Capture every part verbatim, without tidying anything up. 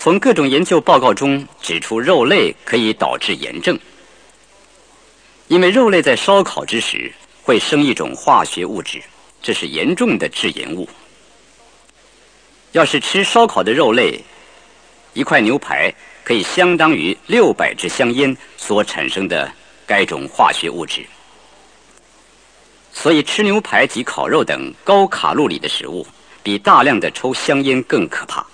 从各种研究报告中指出，肉类可以导致炎症，因为肉类在烧烤之时会生一种化学物质，这是严重的致炎物。要是吃烧烤的肉类，一块牛排可以相当于六百支香烟所产生的该种化学物质。所以吃牛排及烤肉等高卡路里的食物，比大量的抽香烟更可怕。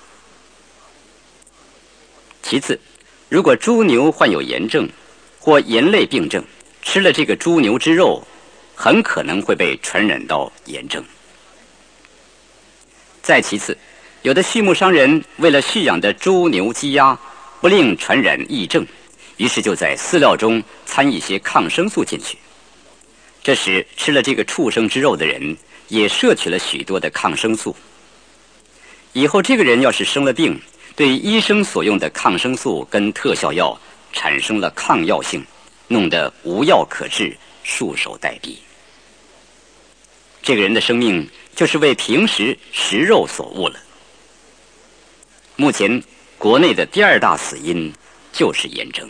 其次，如果猪牛患有炎症或炎类病症，吃了这个猪牛之肉，很可能会被传染到炎症。再其次，有的畜牧商人为了畜养的猪牛鸡鸭不令传染疫症，于是就在饲料中掺一些抗生素进去，这时吃了这个畜生之肉的人也摄取了许多的抗生素。以后这个人要是生了病，对医生所用的抗生素跟特效药产生了抗药性，弄得无药可治，束手待毙。这个人的生命就是为平时食肉所误了。目前国内的第二大死因就是炎症。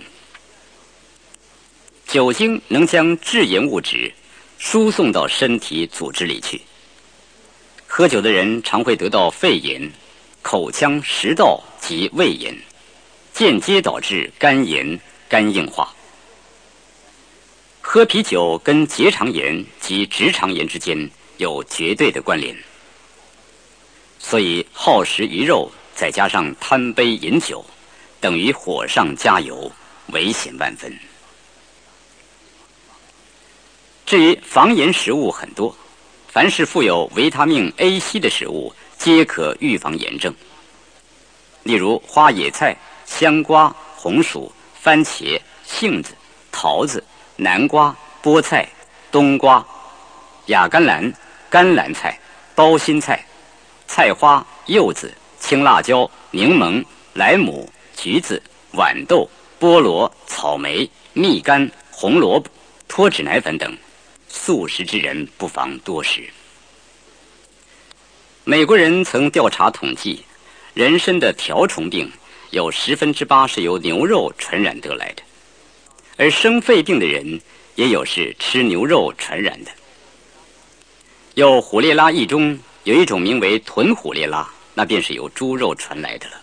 酒精能将致炎物质输送到身体组织里去，喝酒的人常会得到肺炎、口腔、食道及胃炎，间接导致肝炎、肝硬化。喝啤酒跟结肠炎及直肠炎之间有绝对的关联，所以好食鱼肉再加上贪杯饮酒，等于火上加油，危险万分。至于防炎食物很多，凡是富有维他命 A、C 的食物皆可预防炎症，例如花野菜、香瓜、红薯、番茄、杏子、桃子、南瓜、菠菜、冬瓜、亚甘蓝、甘蓝菜、包心菜、菜花、柚子、青辣椒、柠檬、莱姆、橘子、豌豆、菠萝、草莓、蜜柑、红萝卜、脱脂奶粉等，素食之人不妨多食。美国人曾调查统计，人参的条虫病有十分之八是由牛肉传染得来的，而生肺病的人也有是吃牛肉传染的。有虎列拉一中有一种名为豚虎列拉，那便是由猪肉传来的了。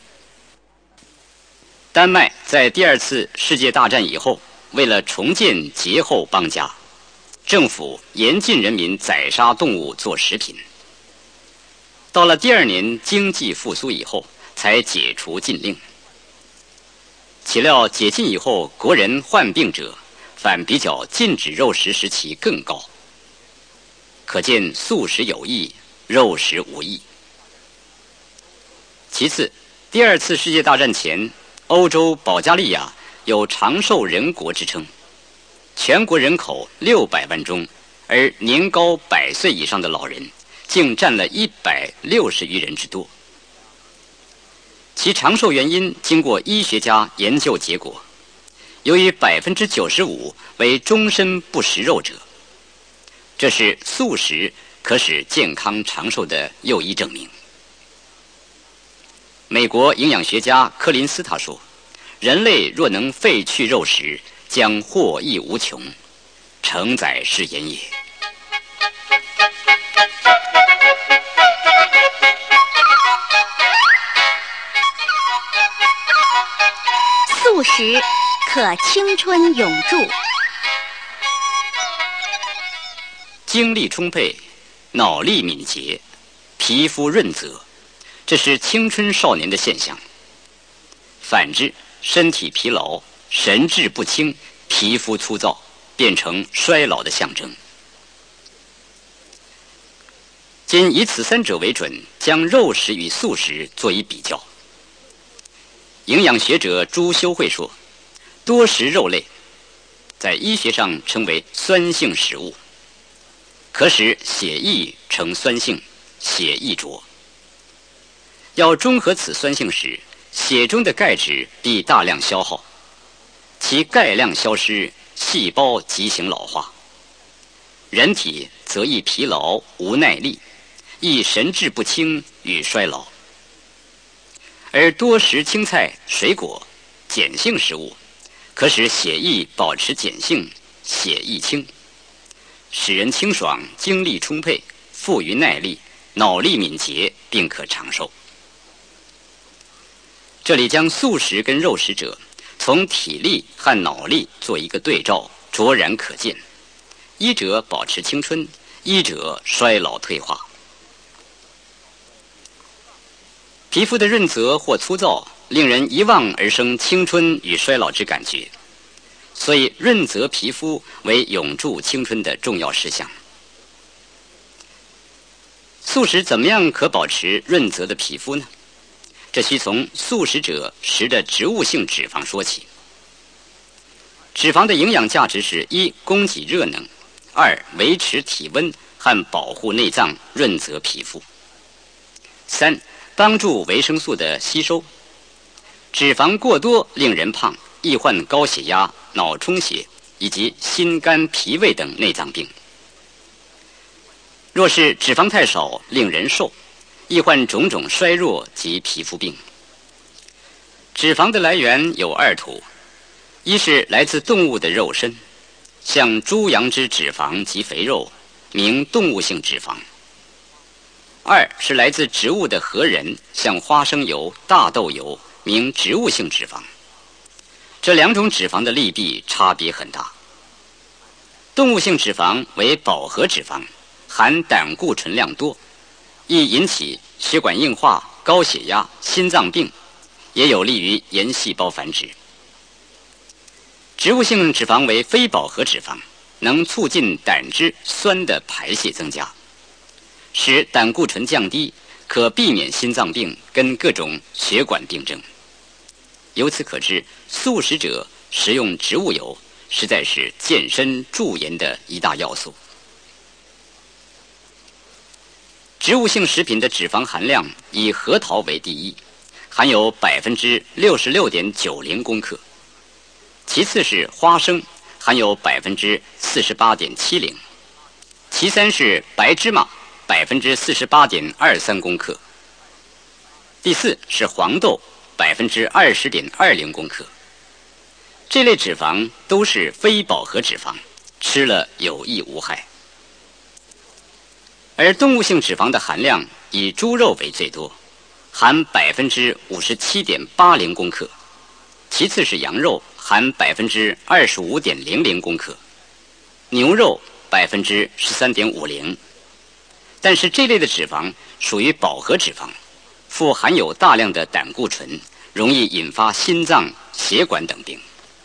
丹麦在第二次世界大战以后，为了重建节后邦家，政府严禁人民宰杀动物做食品。到了第二年经济复苏以后，才解除禁令。岂料解禁以后，国人患病者反比较禁止肉食时期更高，可见素食有益，肉食无益。其次，第二次世界大战前，欧洲保加利亚有长寿人国之称，全国人口六百万中，而年高百岁以上的老人竟占了一百六十余人之多。其长寿原因经过医学家研究结果，由于百分之九十五为终身不食肉者，这是素食可使健康长寿的又一证明。美国营养学家柯林斯他说，人类若能废去肉食，将获益无穷，承载是言也。 素食可青春永驻， 精力充沛，脑力敏捷，皮肤润泽，这是青春少年的现象。反之，身体疲劳，神志不清，皮肤粗糙，变成衰老的象征。今以此三者为准，将肉食与素食作以比较。营养学者朱修慧说，多食肉类在医学上称为酸性食物，可使血液呈酸性，血液浊。要中和此酸性时，血中的钙质必大量消耗，其钙量消失，细胞即行老化，人体则易疲劳无耐力，易神志不清与衰老。 而多食青菜、水果、碱性食物，可使血液保持碱性，血液清，使人清爽，精力充沛，富于耐力，脑力敏捷，并可长寿。这里将素食跟肉食者从体力和脑力做一个对照，卓然可见。一者保持青春，一者衰老退化。皮肤的润泽或粗糙，令人一望而生青春与衰老之感觉，所以润泽皮肤为永驻青春的重要事项。素食怎么样可保持润泽的皮肤呢？这需从素食者食的植物性脂肪说起。脂肪的营养价值是：一、供给热能；二、维持体温和保护内脏，润泽皮肤；三、帮助维生素的吸收。脂肪过多令人胖，易患高血压、脑充血以及心肝脾胃等内脏病。若是脂肪太少，令人瘦，易患种种衰弱及皮肤病。脂肪的来源有二途：一是来自动物的肉身，像猪羊之脂肪及肥肉，名动物性脂肪；二是来自植物的核仁，像花生油、大豆油，名植物性脂肪。这两种脂肪的利弊差别很大。动物性脂肪为饱和脂肪，含胆固醇量多，易引起血管硬化、高血压、心脏病，也有利于炎细胞繁殖。植物性脂肪为非饱和脂肪，能促进胆汁酸的排泄增加，使胆固醇降低，可避免心脏病跟各种血管病症。由此可知，素食者食用植物油实在是健身助颜的一大要素。植物性食品的脂肪含量以核桃为第一，含有百分之六十六点九零公克，其次是花生，含有百分之四十八点七零，其三是白芝麻，百分之四十八点二三公克，第四是黄豆，百分之二十点二零公克。这类脂肪都是非饱和脂肪，吃了有益无害。而动物性脂肪的含量以猪肉为最多，含百分之五十七点八零公克，其次是羊肉，含百分之二十五点零零公克，牛肉百分之十三点五零。但是这类的脂肪属于饱和脂肪，富含有大量的胆固醇，容易引发心脏、血管等病。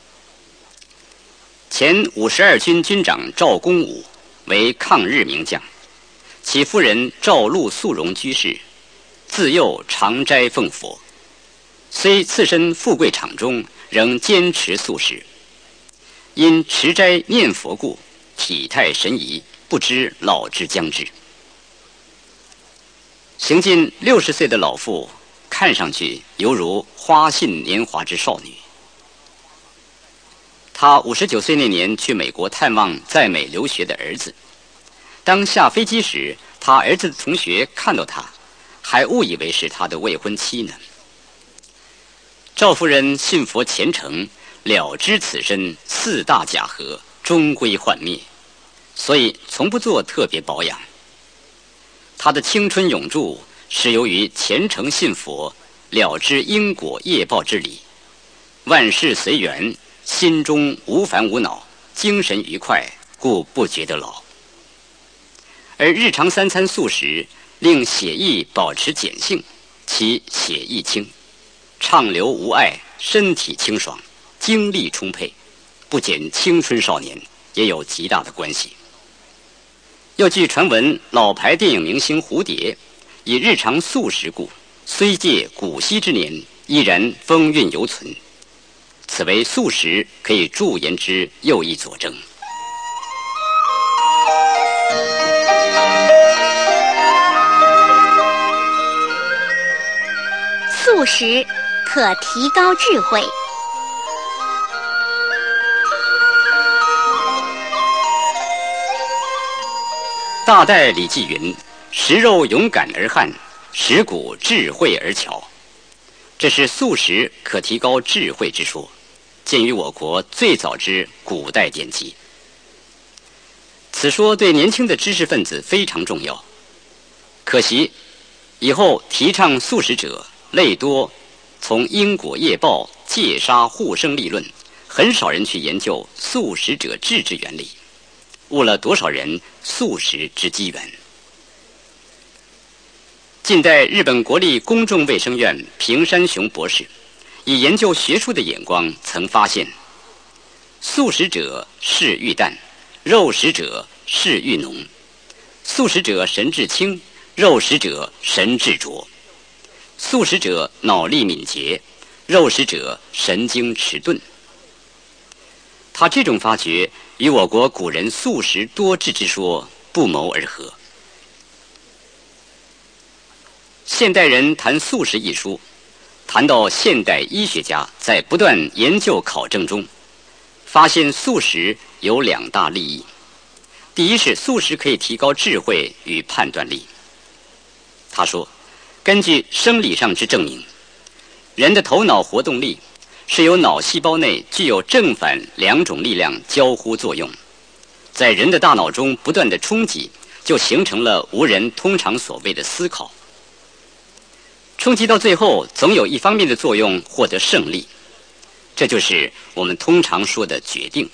前五十二军军长赵公武为抗日名将，其夫人赵陆素荣居士，自幼常斋奉佛，虽次身富贵场中，仍坚持素食。因持斋念佛故，体态神怡，不知老之将至。行近六十岁的老妇，看上去犹如花信年华之少女。她五十九岁那年去美国探望在美留学的儿子，当下飞机时，他儿子的同学看到她，还误以为是他的未婚妻呢。赵夫人信佛虔诚，了知此身四大假合，终归幻灭，所以从不做特别保养。她的青春永驻是由于虔诚信佛，了知因果业报之理，万事随缘，心中无烦无恼，精神愉快，故不觉得老。而日常三餐素食，令血液保持碱性，其血液清，畅流无碍，身体清爽，精力充沛，不减青春少年，也有极大的关系。又据传闻，老牌电影明星蝴蝶以日常素食故，虽届古稀之年，依然风韵犹存。此为素食可以助颜之又一佐证。 素食可提高智慧。 大代礼记云：食肉勇敢而悍，食骨智慧而巧。 这是素食可提高智慧之说，见于我国最早之古代典籍。此说对年轻的知识分子非常重要，可惜以后提倡素食者类多从因果业报、戒杀互生立论，很少人去研究素食者治之原理，误了多少人素食之机缘。近代日本国立公众卫生院平山雄博士以研究学术的眼光曾发现，素食者视欲淡，肉食者视欲浓，素食者神志清，肉食者神志浊，素食者脑力敏捷，肉食者神经迟钝。他这种发觉与我国古人素食多治之说不谋而合。现代人谈素食一书，谈到现代医学家在不断研究考证中，发现素食有两大利益。第一是素食可以提高智慧与判断力。他说，根据生理上之证明，人的头脑活动力是由脑细胞内具有正反两种力量交互作用，在人的大脑中不断的冲击，就形成了无人通常所谓的思考。冲击到最后，总有一方面的作用获得胜利，这就是我们通常说的决定。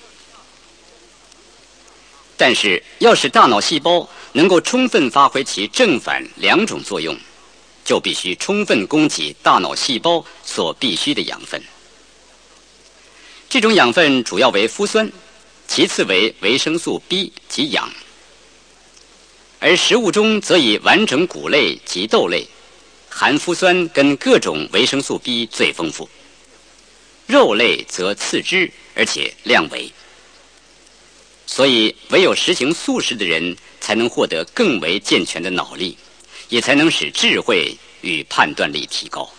但是要使大脑细胞能够充分发挥其正反两种作用，就必须充分供给大脑细胞所必需的养分。这种养分主要为麩酸，其次为维生素 B 及氧，而食物中则以完整谷类及豆类含麩酸跟各种维生素 B 最丰富，肉类则次之，而且量微。所以唯有实行素食的人才能获得更为健全的脑力，也才能使智慧与判断力提高。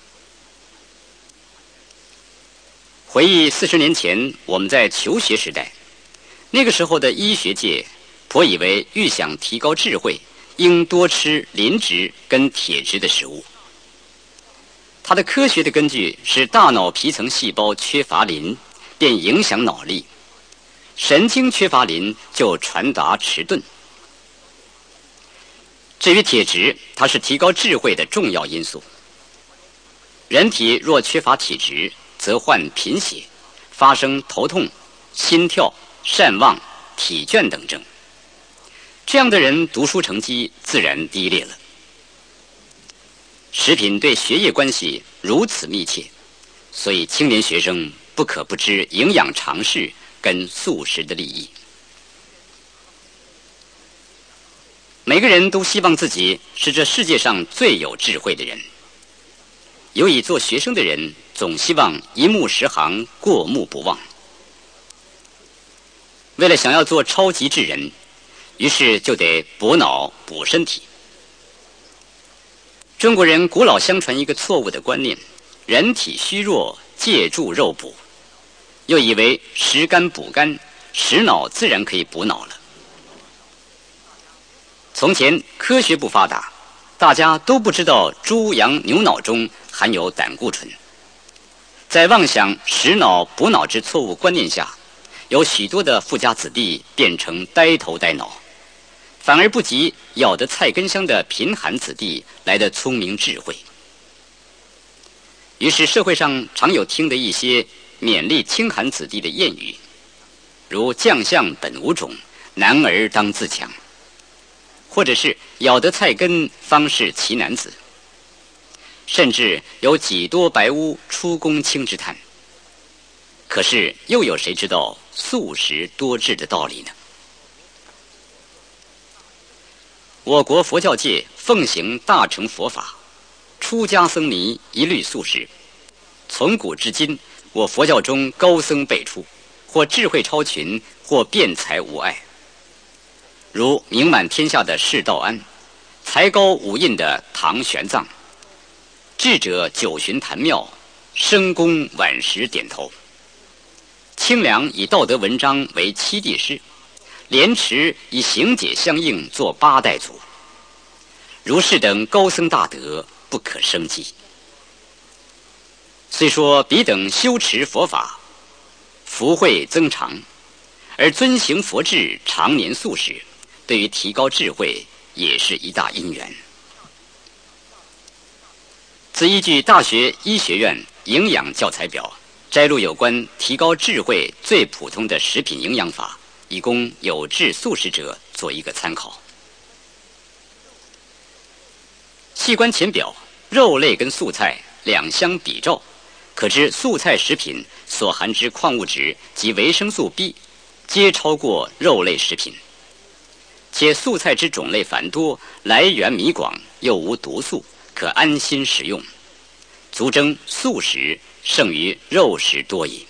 回忆四十年前我们在求学时代，那个时候的医学界颇以为欲想提高智慧，应多吃磷质跟铁质的食物。它的科学的根据是大脑皮层细胞缺乏磷，便影响脑力；神经缺乏磷就传达迟钝。至于铁质，它是提高智慧的重要因素。人体若缺乏铁质，则患贫血，发生头痛、心跳、善忘、体倦等症。这样的人读书成绩自然低劣了。食品对学业关系如此密切，所以青年学生不可不知营养常识跟素食的利益。每个人都希望自己是这世界上最有智慧的人。尤以做学生的人总希望一目十行，过目不忘。为了想要做超级智人，于是就得补脑补身体。中国人古老相传一个错误的观念，人体虚弱，借助肉补，又以为食肝补肝，食脑自然可以补脑了。从前科学不发达，大家都不知道猪羊牛脑中含有胆固醇。在妄想食脑补脑之错误观念下，有许多的富家子弟变成呆头呆脑，反而不及咬得菜根香的贫寒子弟来得聪明智慧。于是社会上常有听的一些勉励清寒子弟的谚语，如将相本无种，男儿当自强，或者是咬得菜根方是奇男子，甚至有几多白屋出公卿之叹。可是又有谁知道素食多治的道理呢？我国佛教界奉行大乘佛法，出家僧尼一律素食。从古至今，我佛教中高僧辈出，或智慧超群，或辩才无碍。如名满天下的释道安，才高五印的唐玄奘，智者九旬坛庙，生公晚时点头。清凉以道德文章为七帝师，莲池以行解相应做八代祖。如是等高僧大德不可胜计。 虽说彼等修持佛法，福慧增长，而遵行佛制，常年素食，对于提高智慧也是一大因缘。此依据大学医学院营养教材表摘录有关提高智慧最普通的食品营养法，以供有志素食者做一个参考。细观前表，肉类跟素菜两相比照，可知素菜食品所含之矿物质及维生素 B 皆超过肉类食品，且素菜之种类繁多，来源弥广，又无毒素，可安心食用，足证素食胜于肉食多矣。